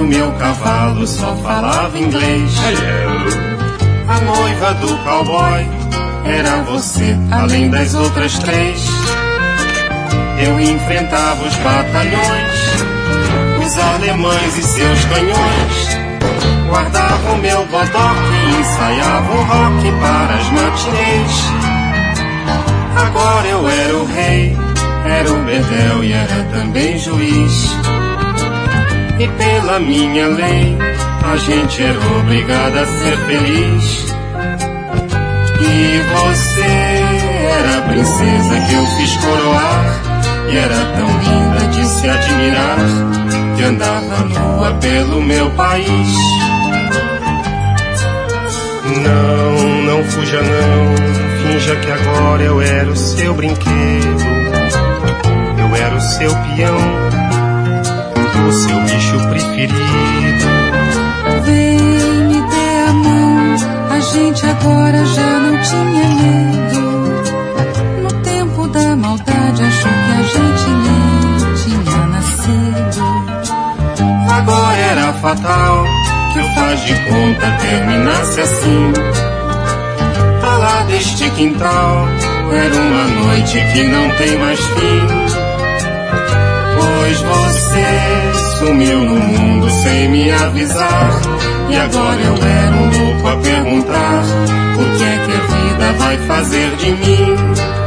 o meu cavalo só falava inglês. A noiva do cowboy era você, além das outras três. Eu enfrentava os batalhões, os alemães e seus canhões. Guardava o meu bodoque e ensaiava o rock para as matinês. Agora eu era o rei, era o bedel e era também juiz. E pela minha lei, a gente era obrigado a ser feliz. E você era a princesa que eu fiz coroar, e era tão linda de se admirar, que andava nua pelo meu país. Não, não fuja não, finja que agora eu era o seu brinquedo. Eu era o seu peão, o seu bicho preferido. Vem, me dê a mão, a gente agora já não tinha medo. No tempo da maldade achou que a gente nem tinha nascido. Agora era fatal que o faz de conta terminasse assim. Pra lá deste quintal era uma noite que não tem mais fim. Pois você sumiu no mundo sem me avisar, e agora eu era um louco a perguntar: o que é que a vida vai fazer de mim?